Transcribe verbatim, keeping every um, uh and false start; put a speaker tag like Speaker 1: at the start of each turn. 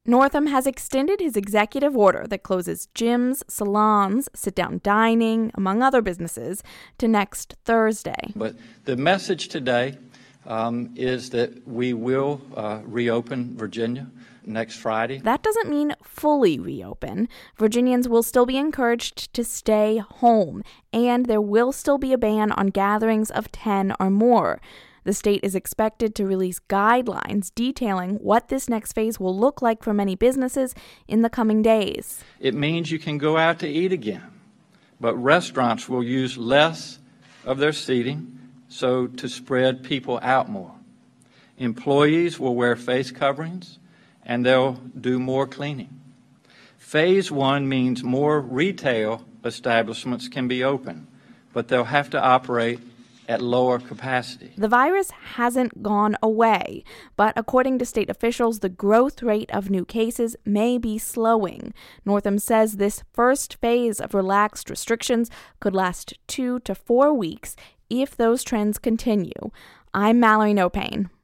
Speaker 1: Northam has extended his executive order that closes gyms, salons, sit-down dining, among other businesses, to next Thursday.
Speaker 2: But the message today um, is that we will uh, reopen Virginia next Friday.
Speaker 1: That doesn't mean fully reopen. Virginians will still be encouraged to stay home, and there will still be a ban on gatherings of ten or more. The state is expected to release guidelines detailing what this next phase will look like for many businesses in the coming days.
Speaker 2: It means you can go out to eat again, but restaurants will use less of their seating so to spread people out more. Employees will wear face coverings, and they'll do more cleaning. Phase one means more retail establishments can be open, but they'll have to operate at lower capacity.
Speaker 1: The virus hasn't gone away, but according to state officials, the growth rate of new cases may be slowing. Northam says this first phase of relaxed restrictions could last two to four weeks if those trends continue. I'm Mallory Nopane.